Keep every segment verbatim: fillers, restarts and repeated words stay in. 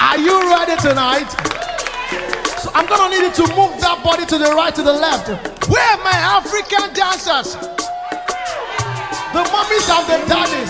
Are you ready tonight? So I'm gonna need you to move that body to the right, to the left. Where are my African dancers? The mummies and the daddies.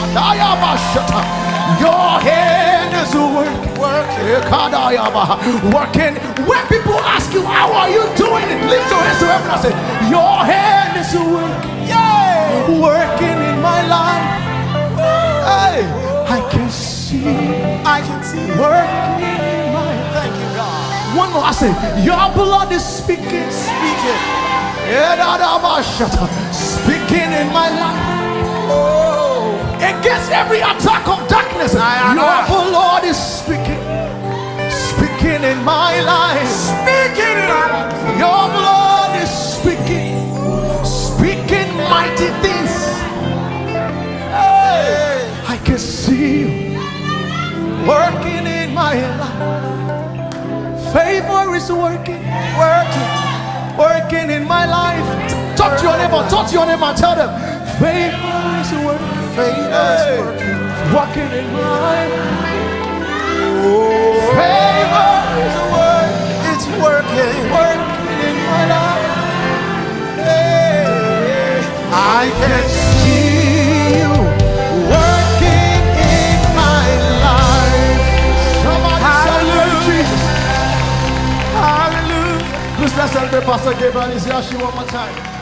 Your hand is working, working, working. When people ask you, how are you doing it? Lift your hands to heaven and say, your hand is working, yeah, working in my life. Hey, I can see, I can see working in my life. Thank you, God. One more, I say, your blood is speaking, speaking, speaking in my life. Oh, against every attack of darkness, your blood is speaking, speaking in my life, speaking in my life. Your blood is speaking, speaking mighty things. Hey, I can see you working in my life. Favor is working, working, working in my life. Talk to your neighbor, talk to your neighbor and tell them, favor is working. Favor is working, working in my life. Oh, favor is working, it's working, working in my life. Hey, I can see you working in my life. Somebody hallelujah, Jesus. Hallelujah. Please let's celebrate Pastor Gabriel. Is here she one more time.